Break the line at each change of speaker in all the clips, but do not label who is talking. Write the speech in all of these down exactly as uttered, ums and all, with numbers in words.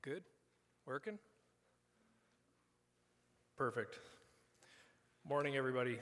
Good? Working? Perfect. Morning, everybody.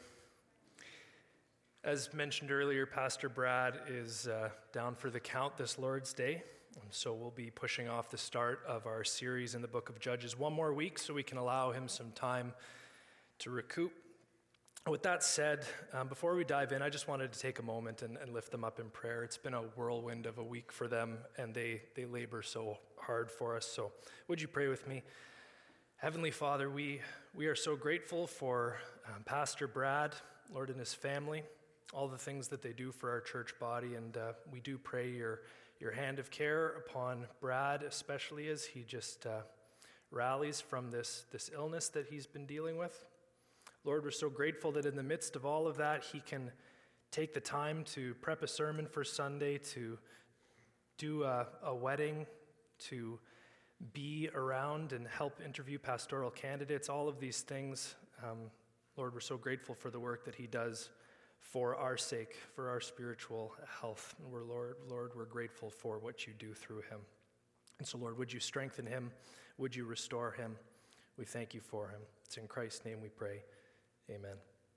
As mentioned earlier, Pastor Brad is uh, down for the count this Lord's Day, and so we'll be pushing off the start of our series in the book of Judges one more week so we can allow him some time to recoup. With that said, um, before we dive in, I just wanted to take a moment and, and lift them up in prayer. It's been a whirlwind of a week for them, and they, they labor so hard for us. So would you pray with me? Heavenly Father, we, we are so grateful for um, Pastor Brad, Lord, and his family, all the things that they do for our church body, and uh, we do pray your, your hand of care upon Brad, especially as he just uh, rallies from this, this illness that he's been dealing with. Lord, we're so grateful that in the midst of all of that, he can take the time to prep a sermon for Sunday, to do a, a wedding, to be around and help interview pastoral candidates, all of these things. Um, Lord, we're so grateful for the work that he does for our sake, for our spiritual health. And we're, Lord, Lord, we're grateful for what you do through him. And so, Lord, would you strengthen him? Would you restore him? We thank you for him. It's in Christ's name we pray. Amen.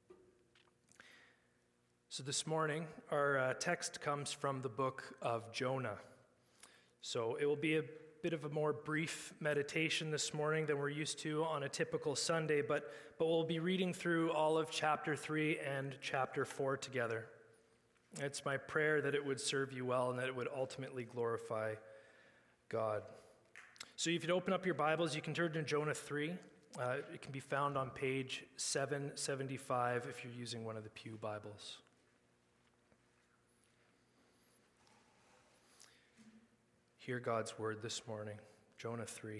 So this morning, our uh, text comes from the book of Jonah. So it will be a bit of a more brief meditation this morning than we're used to on a typical Sunday, but, but we'll be reading through all of chapter three and chapter four together. It's my prayer that it would serve you well and that it would ultimately glorify God. So if you'd open up your Bibles, you can turn to Jonah three. Uh, it can be found on page seven seventy-five if you're using one of the Pew Bibles. Hear God's word this morning, Jonah three.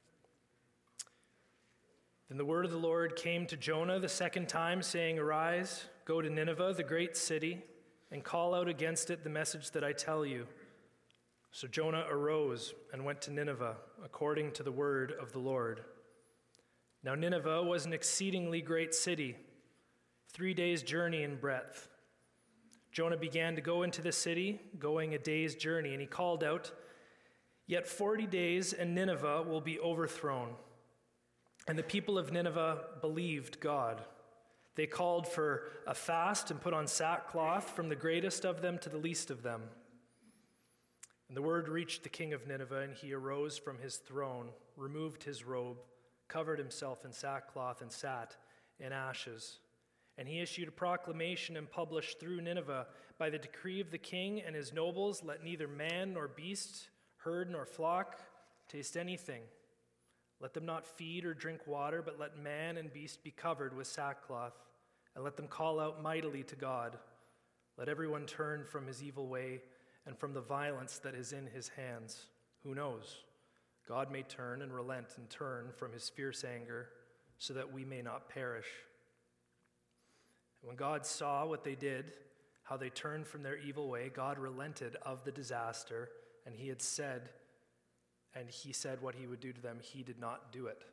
Then the word of the Lord came to Jonah the second time, saying, "Arise, go to Nineveh, the great city, and call out against it the message that I tell you." So Jonah arose and went to Nineveh, according to the word of the Lord. Now Nineveh was an exceedingly great city, three days' journey in breadth. Jonah began to go into the city, going a day's journey, and he called out, "Yet forty days, and Nineveh will be overthrown." And the people of Nineveh believed God. They called for a fast and put on sackcloth, from the greatest of them to the least of them. And the word reached the king of Nineveh, and he arose from his throne, removed his robe, covered himself in sackcloth, and sat in ashes. And he issued a proclamation and published through Nineveh, by the decree of the king and his nobles, let neither man nor beast, herd nor flock, taste anything. Let them not feed or drink water, but let man and beast be covered with sackcloth, and let them call out mightily to God. Let everyone turn from his evil way and from the violence that is in his hands. Who knows? God may turn and relent and turn from his fierce anger, so that we may not perish. And when God saw what they did, how they turned from their evil way, God relented of the disaster, and he had said, and he said what he would do to them. He did not do it.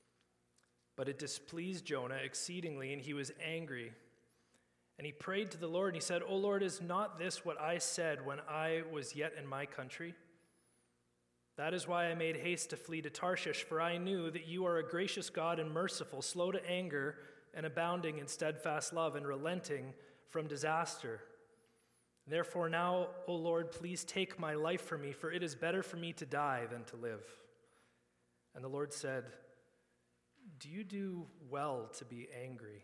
But it displeased Jonah exceedingly, and he was angry. And he prayed to the Lord, and he said, "O Lord, is not this what I said when I was yet in my country? That is why I made haste to flee to Tarshish, for I knew that you are a gracious God and merciful, slow to anger and abounding in steadfast love and relenting from disaster. Therefore now, O Lord, please take my life from me, for it is better for me to die than to live." And the Lord said, "Do you do well to be angry?"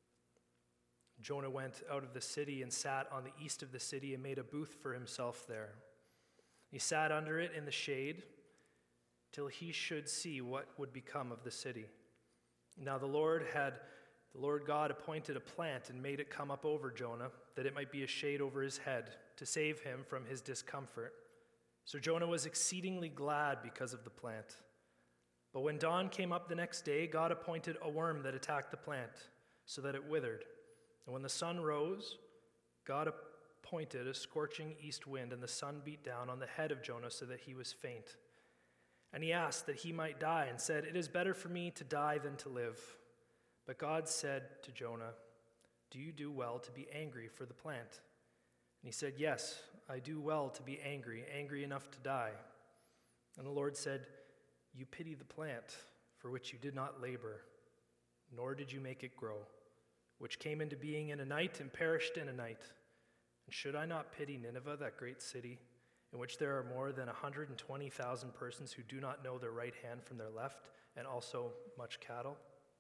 Jonah went out of the city and sat on the east of the city and made a booth for himself there. He sat under it in the shade till he should see what would become of the city. Now the Lord had, the Lord God appointed a plant and made it come up over Jonah, that it might be a shade over his head, to save him from his discomfort. So Jonah was exceedingly glad because of the plant. But when dawn came up the next day, God appointed a worm that attacked the plant, so that it withered. And when the sun rose, God appointed a scorching east wind, and the sun beat down on the head of Jonah so that he was faint. And he asked that he might die, and said, "It is better for me to die than to live." But God said to Jonah, "Do you do well to be angry for the plant?" And he said, "Yes, I do well to be angry, angry enough to die." And the Lord said, You pity the plant for which you did not labor, nor did you make it grow, which came into being in a night and perished in a night. And should I not pity Nineveh, that great city, in which there are more than one hundred twenty thousand persons who do not know their right hand from their left, and also much cattle?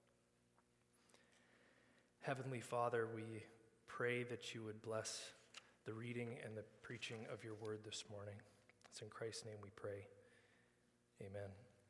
Heavenly Father, we pray that you would bless the reading and the preaching of your word this morning. It's in Christ's name we pray. Amen.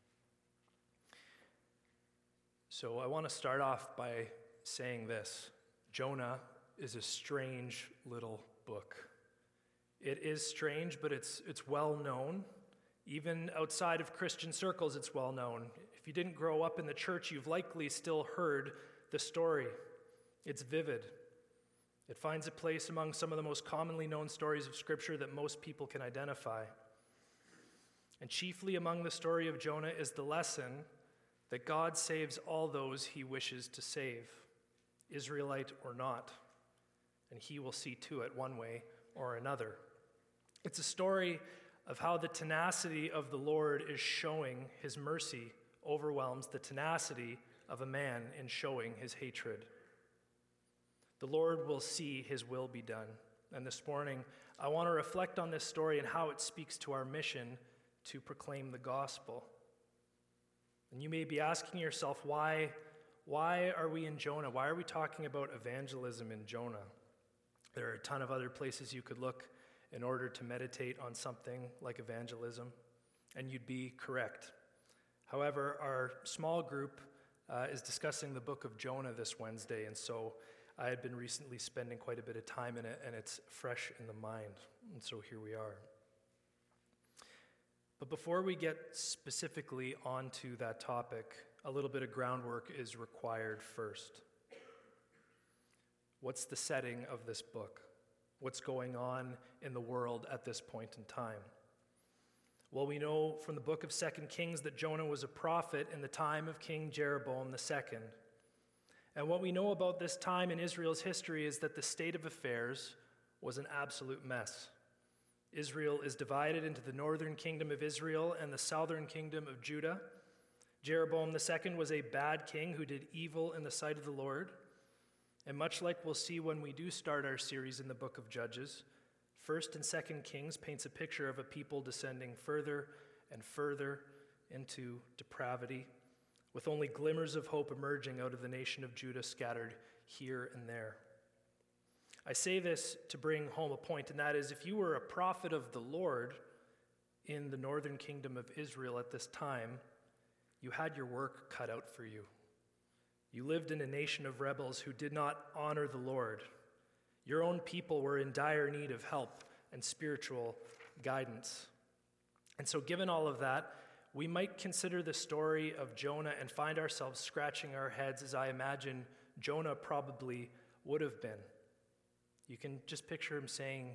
So I want to start off by saying this. Jonah is a strange little book. It is strange, but it's it's well known. Even outside of Christian circles, it's well known. If you didn't grow up in the church, you've likely still heard the story. It's vivid. It finds a place among some of the most commonly known stories of Scripture that most people can identify. And chiefly among the story of Jonah is the lesson that God saves all those he wishes to save, Israelite or not, and he will see to it one way or another. It's a story of how the tenacity of the Lord is showing his mercy overwhelms the tenacity of a man in showing his hatred. The Lord will see his will be done. And this morning, I want to reflect on this story and how it speaks to our mission to proclaim the gospel. And you may be asking yourself, why, why are we in Jonah? Why are we talking about evangelism in Jonah? There are a ton of other places you could look in order to meditate on something like evangelism, and you'd be correct. However, our small group uh, is discussing the book of Jonah this Wednesday, and so I had been recently spending quite a bit of time in it, and it's fresh in the mind, and so here we are. But before we get specifically onto that topic, a little bit of groundwork is required first. What's the setting of this book? What's going on in the world at this point in time? Well, we know from the book of Second Kings that Jonah was a prophet in the time of King Jeroboam the Second. And what we know about this time in Israel's history is that the state of affairs was an absolute mess. Israel is divided into the northern kingdom of Israel and the southern kingdom of Judah. Jeroboam the Second was a bad king who did evil in the sight of the Lord. And much like we'll see when we do start our series in the book of Judges, First and Second Kings paints a picture of a people descending further and further into depravity, with only glimmers of hope emerging out of the nation of Judah scattered here and there. I say this to bring home a point, and that is, if you were a prophet of the Lord in the northern kingdom of Israel at this time, you had your work cut out for you. You lived in a nation of rebels who did not honor the Lord. Your own people were in dire need of help and spiritual guidance. And so given all of that, we might consider the story of Jonah and find ourselves scratching our heads, as I imagine Jonah probably would have been. You can just picture him saying,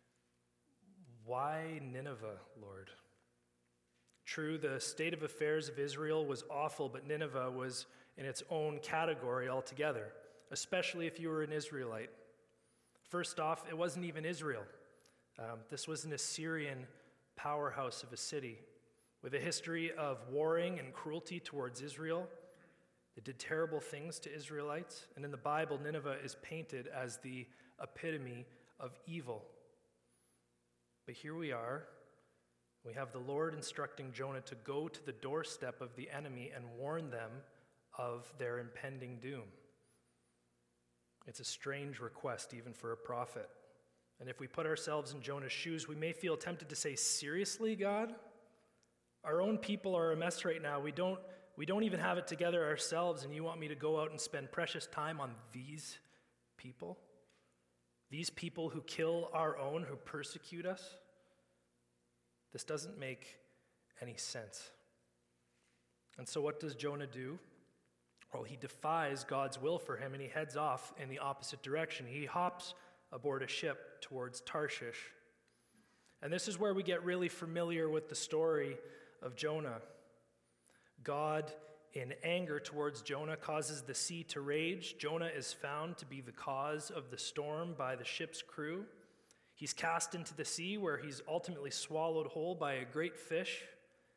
"Why Nineveh, Lord?" True, the state of affairs of Israel was awful, but Nineveh was in its own category altogether, especially if you were an Israelite. First off, it wasn't even Israel. Um, this was an Assyrian powerhouse of a city with a history of warring and cruelty towards Israel. They did terrible things to Israelites, and in the Bible, Nineveh is painted as the epitome of evil. But here we are. We have the Lord instructing Jonah to go to the doorstep of the enemy and warn them of their impending doom. It's a strange request even for a prophet. And if we put ourselves in Jonah's shoes, we may feel tempted to say, "Seriously, God? Our own people are a mess right now. We don't, we don't even have it together ourselves, and you want me to go out and spend precious time on these people? These people who kill our own, who persecute us?" This doesn't make any sense. And so what does Jonah do? Well, he defies God's will for him, and he heads off in the opposite direction. He hops aboard a ship towards Tarshish. And this is where we get really familiar with the story of Jonah. God, in anger towards Jonah, causes the sea to rage. Jonah is found to be the cause of the storm by the ship's crew. He's cast into the sea, where he's ultimately swallowed whole by a great fish.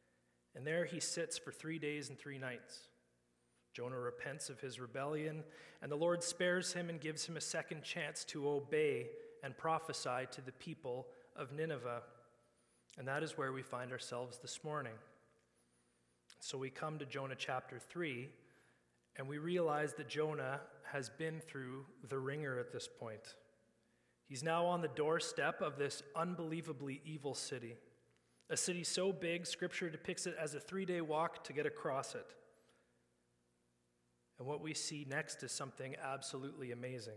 And there he sits for three days and three nights. Jonah repents of his rebellion, and the Lord spares him and gives him a second chance to obey and prophesy to the people of Nineveh. And that is where we find ourselves this morning. So we come to Jonah chapter three, and we realize that Jonah has been through the ringer at this point. He's now on the doorstep of this unbelievably evil city. A city so big, Scripture depicts it as a three-day walk to get across it. And what we see next is something absolutely amazing.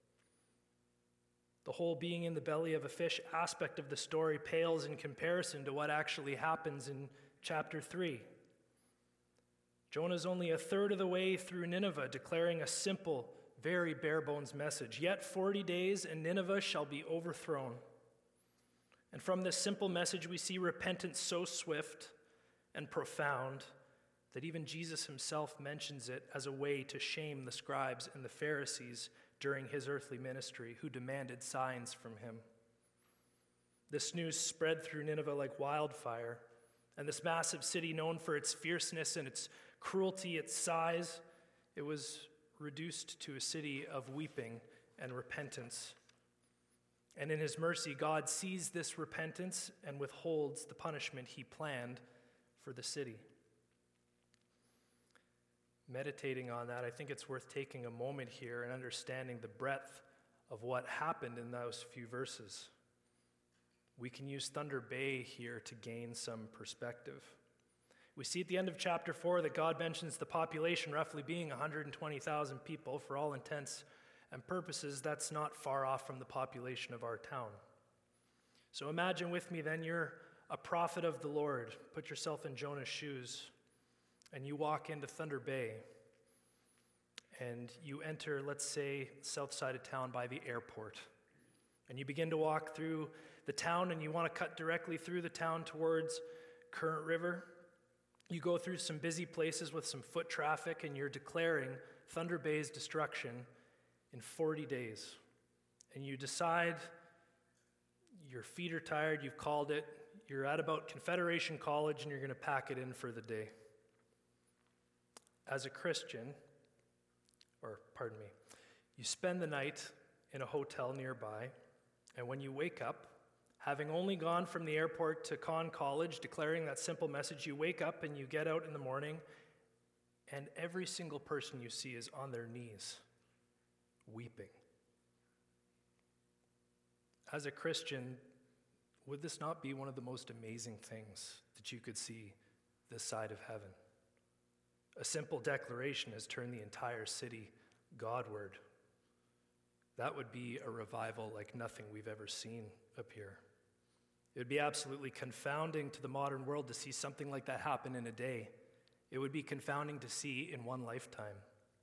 The whole being in the belly of a fish aspect of the story pales in comparison to what actually happens in chapter three. Jonah's only a third of the way through Nineveh, declaring a simple, very bare-bones message. Yet forty days and Nineveh shall be overthrown. And from this simple message, we see repentance so swift and profound that even Jesus himself mentions it as a way to shame the scribes and the Pharisees during his earthly ministry, who demanded signs from him. This news spread through Nineveh like wildfire, and this massive city, known for its fierceness and its cruelty, its size, it was reduced to a city of weeping and repentance. And in his mercy, God sees this repentance and withholds the punishment he planned for the city. Meditating on that, I think it's worth taking a moment here and understanding the breadth of what happened in those few verses. We can use Thunder Bay here to gain some perspective. We see at the end of chapter four that God mentions the population roughly being one hundred twenty thousand people. For all intents and purposes, that's not far off from the population of our town. So imagine with me then, you're a prophet of the Lord. Put yourself in Jonah's shoes, and you walk into Thunder Bay, and you enter, let's say, south side of town by the airport. And you begin to walk through the town, and you want to cut directly through the town towards Current River. You go through some busy places with some foot traffic, and you're declaring Thunder Bay's destruction in forty days. And you decide, your feet are tired, you've called it, you're at about Confederation College, and you're going to pack it in for the day. As a Christian, or pardon me, you spend the night in a hotel nearby, and when you wake up, having only gone from the airport to Conn College, declaring that simple message, you wake up and you get out in the morning, and every single person you see is on their knees, weeping. As a Christian, would this not be one of the most amazing things that you could see this side of heaven? A simple declaration has turned the entire city Godward. That would be a revival like nothing we've ever seen up here. It would be absolutely confounding to the modern world to see something like that happen in a day. It would be confounding to see in one lifetime.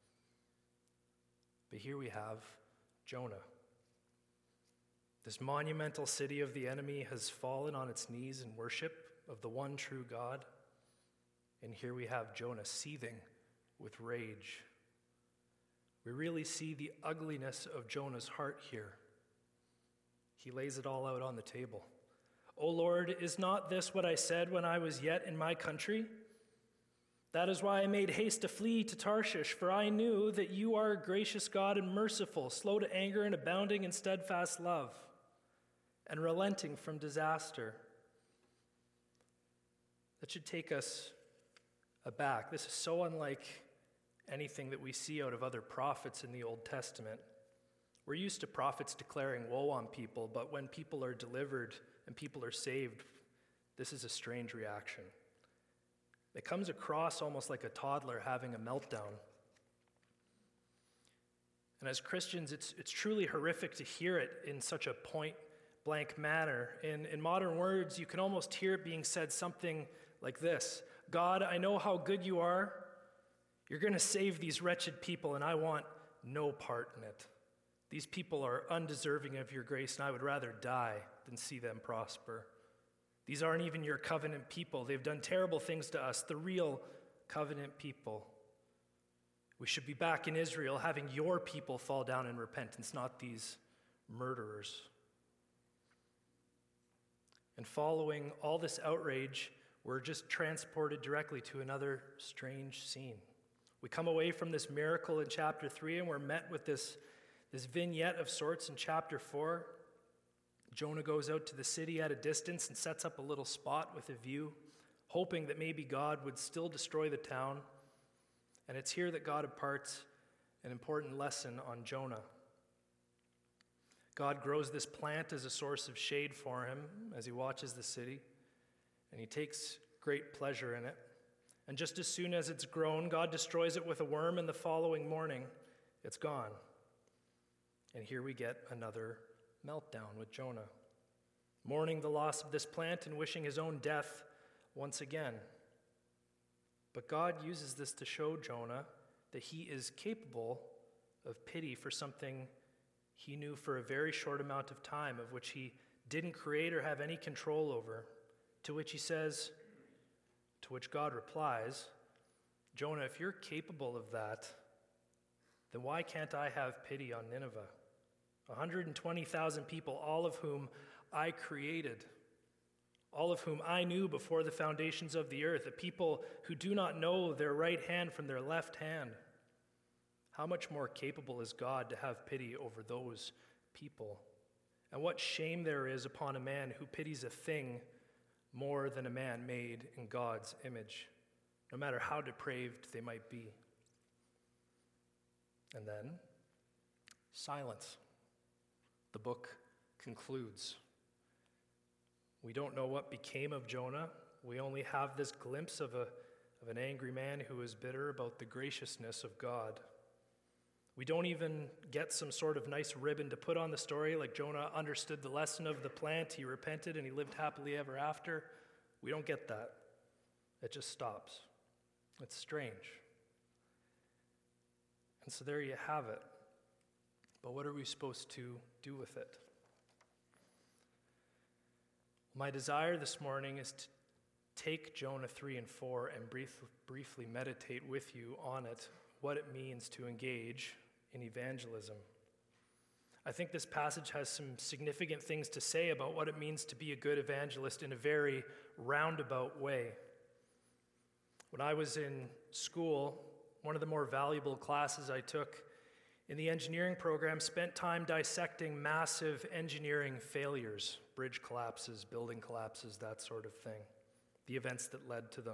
But here we have Jonah. This monumental city of the enemy has fallen on its knees in worship of the one true God. And here we have Jonah seething with rage. We really see the ugliness of Jonah's heart here. He lays it all out on the table. "O Lord, is not this what I said when I was yet in my country? That is why I made haste to flee to Tarshish, for I knew that you are a gracious God and merciful, slow to anger and abounding in steadfast love, and relenting from disaster." That should take us aback. This is so unlike anything that we see out of other prophets in the Old Testament. We're used to prophets declaring woe on people, but when people are delivered and people are saved, this is a strange reaction. It comes across almost like a toddler having a meltdown. And as Christians, it's, it's truly horrific to hear it in such a point-blank manner. In, in modern words, you can almost hear it being said something like this: "God, I know how good you are. You're going to save these wretched people, and I want no part in it. These people are undeserving of your grace, and I would rather die than see them prosper. These aren't even your covenant people. They've done terrible things to us, the real covenant people. We should be back in Israel having your people fall down in repentance, not these murderers." And following all this outrage, we're just transported directly to another strange scene. We come away from this miracle in chapter three, and we're met with this, this vignette of sorts in chapter four. Jonah goes out to the city at a distance and sets up a little spot with a view, hoping that maybe God would still destroy the town. And it's here that God imparts an important lesson on Jonah. God grows this plant as a source of shade for him as he watches the city, and he takes great pleasure in it. And just as soon as it's grown, God destroys it with a worm, and the following morning, it's gone. And here we get another meltdown with Jonah, mourning the loss of this plant and wishing his own death once again. But God uses this to show Jonah that he is capable of pity for something he knew for a very short amount of time, of which he didn't create or have any control over. To which he says, to which God replies, Jonah, if you're capable of that, then why can't I have pity on Nineveh? one hundred twenty thousand people, all of whom I created, all of whom I knew before the foundations of the earth, a people who do not know their right hand from their left hand. How much more capable is God to have pity over those people? And what shame there is upon a man who pities a thing more than a man made in God's image, no matter how depraved they might be. And then, silence. The book concludes. We don't know what became of Jonah. We only have this glimpse of, a, of an angry man who is bitter about the graciousness of God. We don't even get some sort of nice ribbon to put on the story, like Jonah understood the lesson of the plant, he repented, and he lived happily ever after. We don't get that. It just stops. It's strange. And so there you have it. But what are we supposed to do with it? My desire this morning is to take Jonah three and four and brief, briefly meditate with you on it, what it means to engage in evangelism. I think this passage has some significant things to say about what it means to be a good evangelist in a very roundabout way. When I was in school, one of the more valuable classes I took in the engineering program spent time dissecting massive engineering failures, bridge collapses, building collapses, that sort of thing, the events that led to them.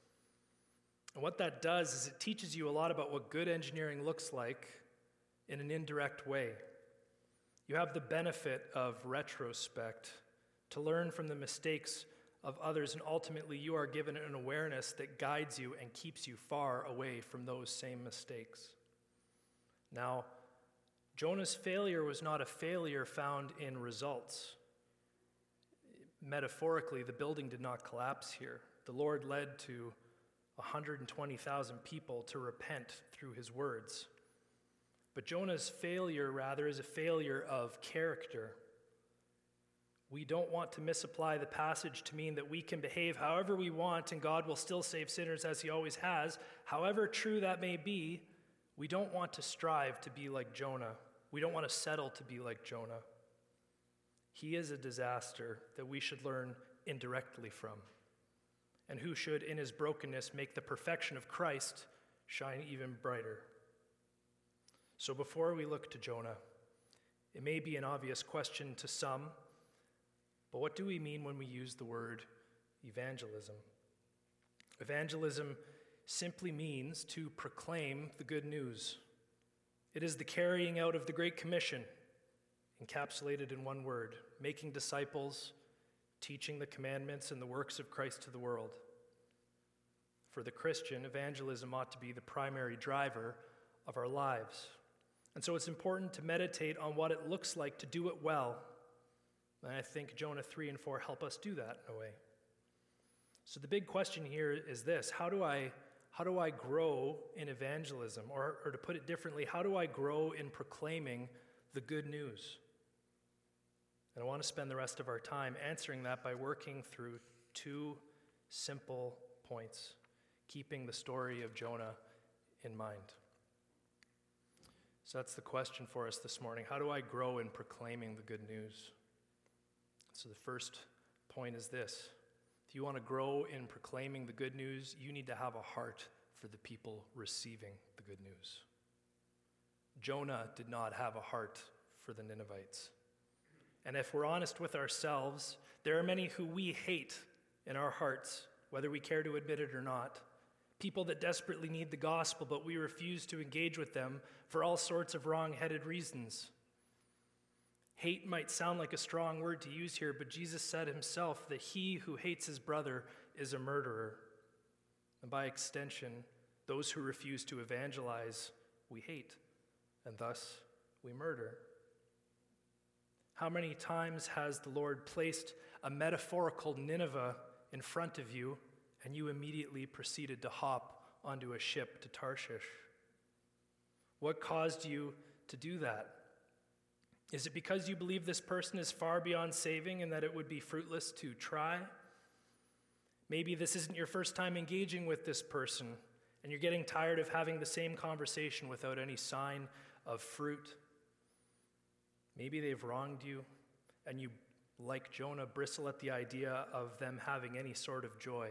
And what that does is it teaches you a lot about what good engineering looks like in an indirect way. You have the benefit of retrospect to learn from the mistakes of others, and ultimately you are given an awareness that guides you and keeps you far away from those same mistakes. Now, Jonah's failure was not a failure found in results. Metaphorically, the building did not collapse here. The Lord led to one hundred twenty thousand people to repent through his words. But Jonah's failure, rather, is a failure of character. We don't want to misapply the passage to mean that we can behave however we want and God will still save sinners as he always has. However true that may be, we don't want to strive to be like Jonah. We don't want to settle to be like Jonah. He is a disaster that we should learn indirectly from, and who should, in his brokenness, make the perfection of Christ shine even brighter. So before we look to Jonah, it may be an obvious question to some, but what do we mean when we use the word evangelism? Evangelism simply means to proclaim the good news. It is the carrying out of the Great Commission, encapsulated in one word: making disciples, teaching the commandments and the works of Christ to the world. For the Christian, evangelism ought to be the primary driver of our lives. And so it's important to meditate on what it looks like to do it well. And I think Jonah three and four help us do that in a way. So the big question here is this: how do I how do I grow in evangelism? Or, or to put it differently, how do I grow in proclaiming the good news? And I want to spend the rest of our time answering that by working through two simple points, keeping the story of Jonah in mind. So that's the question for us this morning. How do I grow in proclaiming the good news? So the first point is this: If you want to grow in proclaiming the good news, you need to have a heart for the people receiving the good news. Jonah did not have a heart for the Ninevites. And if we're honest with ourselves, there are many who we hate in our hearts, whether we care to admit it or not. People that desperately need the gospel, but we refuse to engage with them for all sorts of wrong-headed reasons. Hate might sound like a strong word to use here, but Jesus said himself that he who hates his brother is a murderer. And by extension, those who refuse to evangelize, we hate, and thus we murder. How many times has the Lord placed a metaphorical Nineveh in front of you, and you immediately proceeded to hop onto a ship to Tarshish? What caused you to do that? Is it because you believe this person is far beyond saving and that it would be fruitless to try? Maybe this isn't your first time engaging with this person, and you're getting tired of having the same conversation without any sign of fruit. Maybe they've wronged you, and you, like Jonah, bristle at the idea of them having any sort of joy.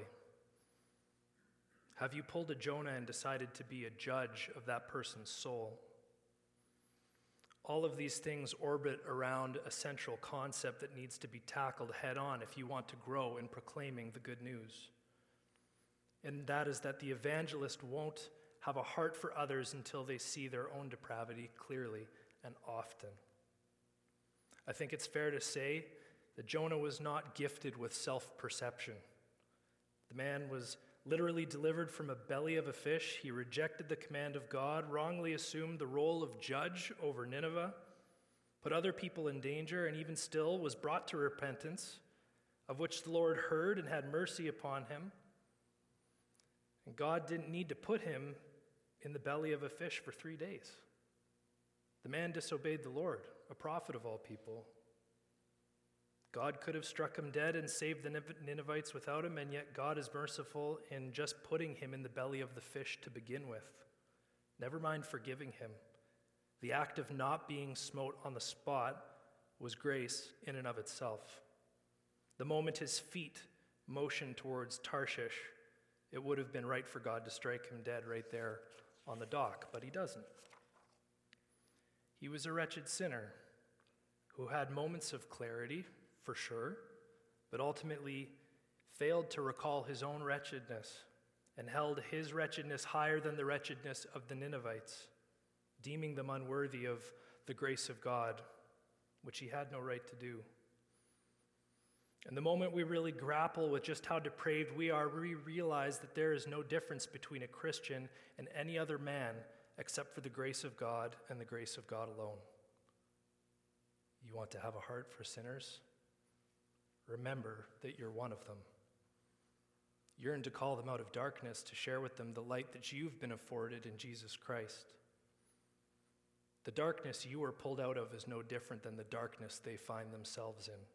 Have you pulled a Jonah and decided to be a judge of that person's soul? All of these things orbit around a central concept that needs to be tackled head on if you want to grow in proclaiming the good news. And that is that the evangelist won't have a heart for others until they see their own depravity clearly and often. I think it's fair to say that Jonah was not gifted with self-perception. The man was literally delivered from a belly of a fish. He rejected the command of God, wrongly assumed the role of judge over Nineveh, put other people in danger, and even still was brought to repentance, of which the Lord heard and had mercy upon him. And God didn't need to put him in the belly of a fish for three days. The man disobeyed the Lord, a prophet of all people. God could have struck him dead and saved the Ninevites without him, and yet God is merciful in just putting him in the belly of the fish to begin with. Never mind forgiving him. The act of not being smote on the spot was grace in and of itself. The moment his feet motioned towards Tarshish, it would have been right for God to strike him dead right there on the dock, but he doesn't. He was a wretched sinner who had moments of clarity, for sure, but ultimately failed to recall his own wretchedness and held his wretchedness higher than the wretchedness of the Ninevites, deeming them unworthy of the grace of God, which he had no right to do. And the moment we really grapple with just how depraved we are, we realize that there is no difference between a Christian and any other man except for the grace of God and the grace of God alone. You want to have a heart for sinners? Remember that you're one of them. Yearn to call them out of darkness, to share with them the light that you've been afforded in Jesus Christ. The darkness you were pulled out of is no different than the darkness they find themselves in.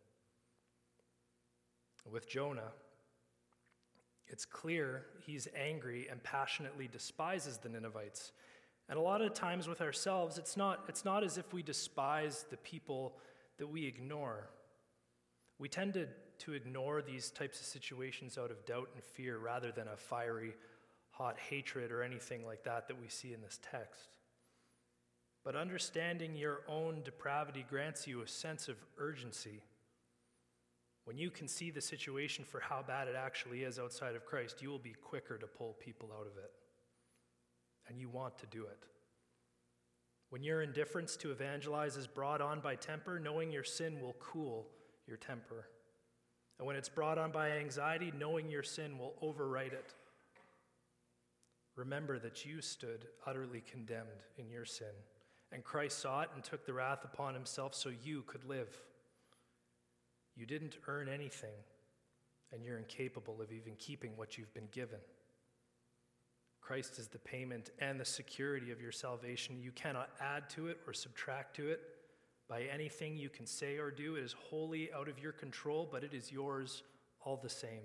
With Jonah, it's clear he's angry and passionately despises the Ninevites. And a lot of times with ourselves, it's not, it's not as if we despise the people that we ignore. We tend to, to ignore these types of situations out of doubt and fear rather than a fiery, hot hatred or anything like that that we see in this text. But understanding your own depravity grants you a sense of urgency. When you can see the situation for how bad it actually is outside of Christ, you will be quicker to pull people out of it. And you want to do it. When your indifference to evangelize is brought on by temper, knowing your sin will cool your temper. And when it's brought on by anxiety, knowing your sin will overwrite it. Remember that you stood utterly condemned in your sin, and Christ saw it and took the wrath upon himself so you could live. You didn't earn anything, and you're incapable of even keeping what you've been given. Christ is the payment and the security of your salvation. You cannot add to it or subtract to it by anything you can say or do. It is wholly out of your control, but it is yours all the same.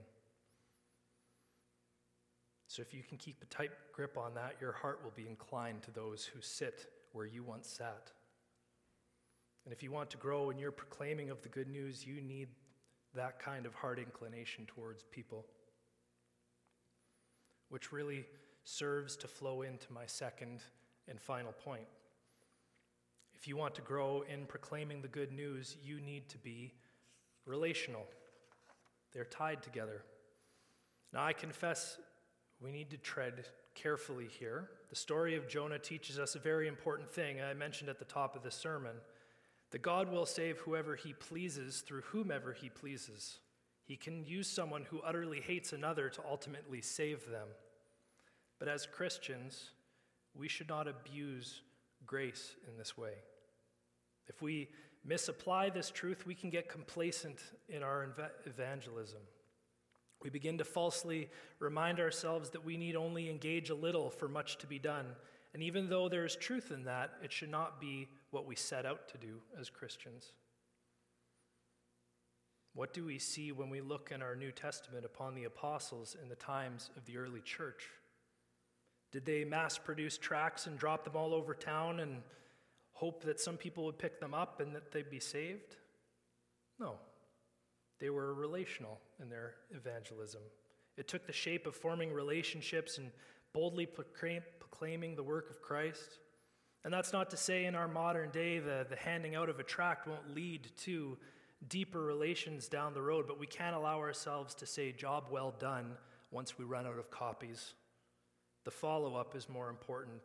So if you can keep a tight grip on that, your heart will be inclined to those who sit where you once sat. And if you want to grow in your proclaiming of the good news, you need that kind of heart inclination towards people. Which really serves to flow into my second and final point. If you want to grow in proclaiming the good news, you need to be relational. They're tied together. Now, I confess we need to tread carefully here. The story of Jonah teaches us a very important thing. I mentioned at the top of the sermon that God will save whoever he pleases through whomever he pleases. He can use someone who utterly hates another to ultimately save them. But as Christians, we should not abuse grace in this way. If we misapply this truth, we can get complacent in our evangelism. We begin to falsely remind ourselves that we need only engage a little for much to be done. And even though there is truth in that, it should not be what we set out to do as Christians. What do we see when we look in our New Testament upon the apostles in the times of the early church? Did they mass produce tracts and drop them all over town and hope that some people would pick them up and that they'd be saved? No. They were relational in their evangelism. It took the shape of forming relationships and boldly proclaiming the work of Christ. And that's not to say in our modern day the, the handing out of a tract won't lead to deeper relations down the road, but we can't allow ourselves to say, job well done, once we run out of copies. The follow-up is more important.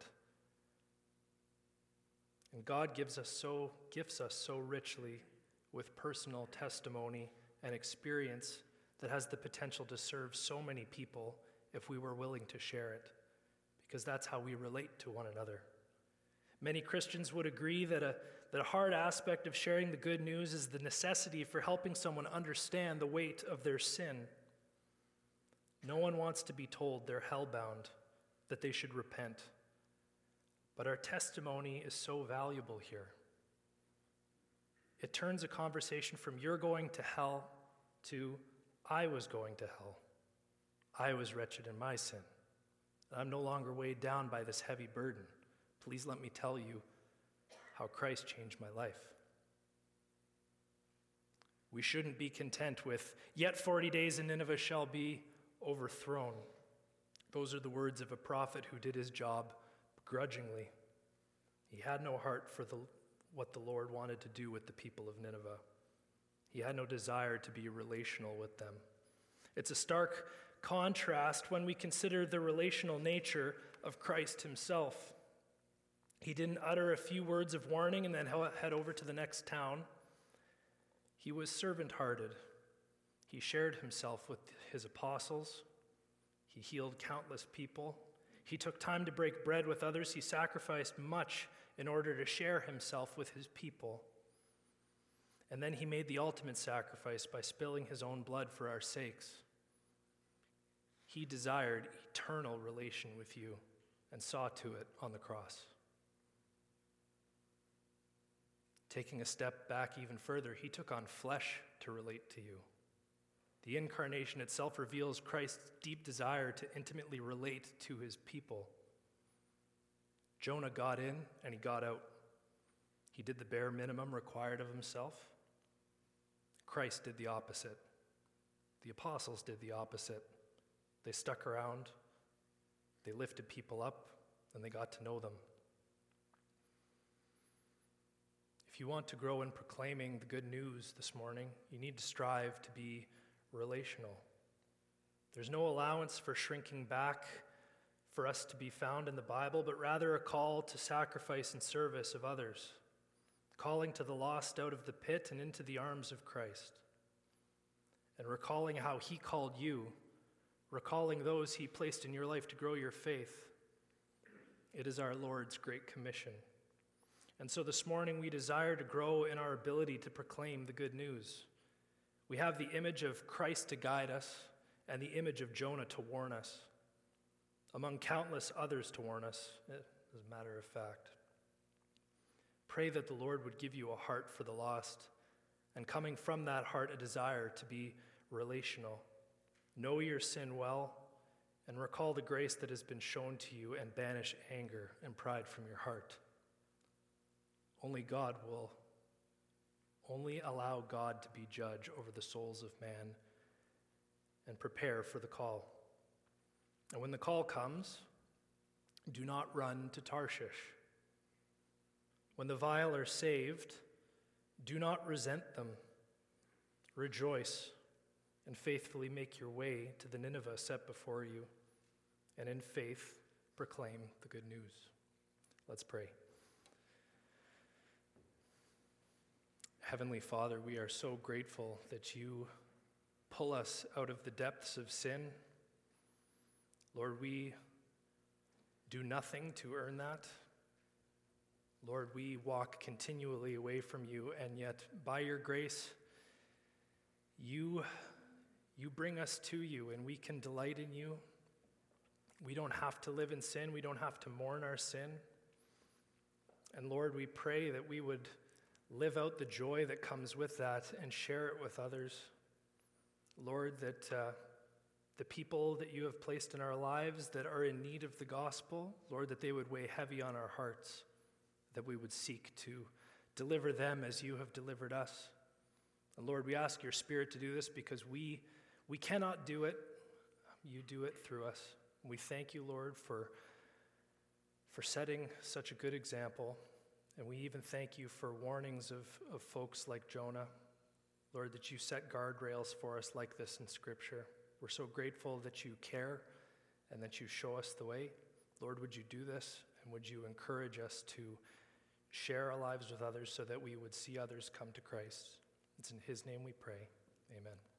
And God gives us so, gifts us so richly with personal testimony and experience that has the potential to serve so many people if we were willing to share it, because that's how we relate to one another. Many Christians would agree that a, that a hard aspect of sharing the good news is the necessity for helping someone understand the weight of their sin. No one wants to be told they're hellbound, that they should repent. But our testimony is so valuable here. It turns a conversation from you're going to hell to I was going to hell. I was wretched in my sin. I'm no longer weighed down by this heavy burden. Please let me tell you how Christ changed my life. We shouldn't be content with, yet forty days and Nineveh shall be overthrown. Those are the words of a prophet who did his job begrudgingly. He had no heart for the, what the Lord wanted to do with the people of Nineveh. He had no desire to be relational with them. It's a stark contrast when we consider the relational nature of Christ himself. He didn't utter a few words of warning and then head over to the next town. He was servant-hearted. He shared himself with his apostles. He healed countless people. He took time to break bread with others. He sacrificed much in order to share himself with his people. And then he made the ultimate sacrifice by spilling his own blood for our sakes. He desired eternal relation with you and saw to it on the cross. Taking a step back even further, he took on flesh to relate to you. The incarnation itself reveals Christ's deep desire to intimately relate to his people. Jonah got in and he got out. He did the bare minimum required of himself. Christ did the opposite. The apostles did the opposite. They stuck around, they lifted people up, and they got to know them. If you want to grow in proclaiming the good news this morning, you need to strive to be relational. There's no allowance for shrinking back for us to be found in the Bible, but rather a call to sacrifice and service of others, calling to the lost out of the pit and into the arms of Christ, and recalling how he called you, recalling those he placed in your life to grow your faith. It is our Lord's great commission. And so this morning we desire to grow in our ability to proclaim the good news. We have the image of Christ to guide us and the image of Jonah to warn us, among countless others to warn us, as a matter of fact. Pray that the Lord would give you a heart for the lost, and coming from that heart, a desire to be relational. Know your sin well, and recall the grace that has been shown to you, and banish anger and pride from your heart. Only God will, Only allow God to be judge over the souls of man and prepare for the call. And when the call comes, do not run to Tarshish. When the vile are saved, do not resent them. Rejoice and faithfully make your way to the Nineveh set before you, and in faith proclaim the good news. Let's pray. Heavenly Father, we are so grateful that you pull us out of the depths of sin. Lord, we do nothing to earn that. Lord, we walk continually away from you, and yet by your grace, you, you bring us to you, and we can delight in you. We don't have to live in sin. We don't have to mourn our sin. And Lord, we pray that we would live out the joy that comes with that and share it with others. Lord, that uh, the people that you have placed in our lives that are in need of the gospel, Lord, that they would weigh heavy on our hearts, that we would seek to deliver them as you have delivered us. And Lord, we ask your Spirit to do this because we, we cannot do it. You do it through us. We thank you, Lord, for, for setting such a good example. And we even thank you for warnings of, of folks like Jonah. Lord, that you set guardrails for us like this in Scripture. We're so grateful that you care and that you show us the way. Lord, would you do this, and would you encourage us to share our lives with others so that we would see others come to Christ. It's in his name we pray. Amen.